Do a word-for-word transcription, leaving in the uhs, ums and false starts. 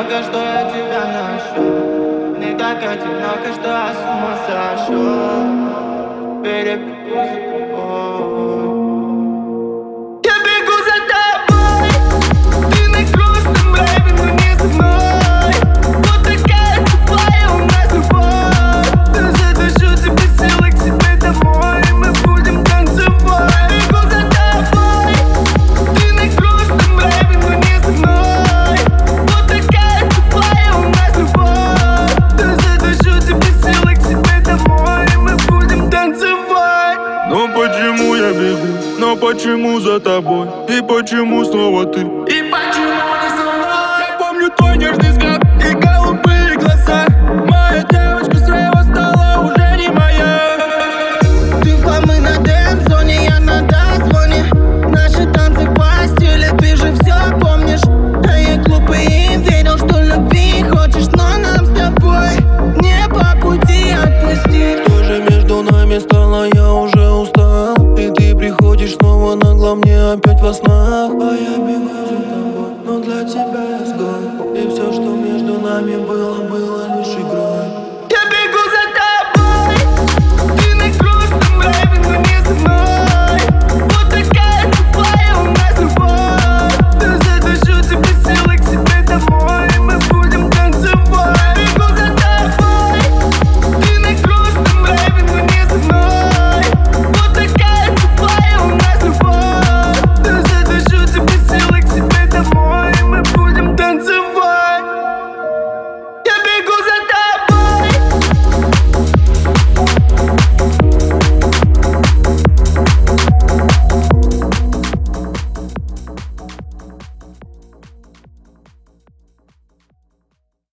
одиноко, что я тебя нашел. Не так одиноко, что я с ума сошел. Перебегу за тобой. Я бегу за тобой. Ты на грустном рэпе, но не со мной. Вот такая теплая у нас любовь. Я задышу тебе силы к себе домой, и мы будем танцевать. Я бегу за тобой. Ты на грустном рэпе, но не со мной. Вот такая теплая у нас любовь. Я задышу тебе силы к себе домой, и мы будем танцевать. Но почему я бегу? Но почему за тобой? И почему снова ты? И почему не со мной? Я помню твой нежный взгляд и голубые глаза. Моя девочка слева стала уже не моя. Ты в хламы на дэнс-зоне, я на дозвоне. Наши танцы в постели, ты же все помнишь. А я глупый и верил, что любви хочешь, но нам с тобой не по пути, отпусти. Что же между нами стало, я уже устал. И ты приходишь снова нагло мне опять во снах. А я бегу за тобой, но для тебя я сгой. И все, что между нами было, было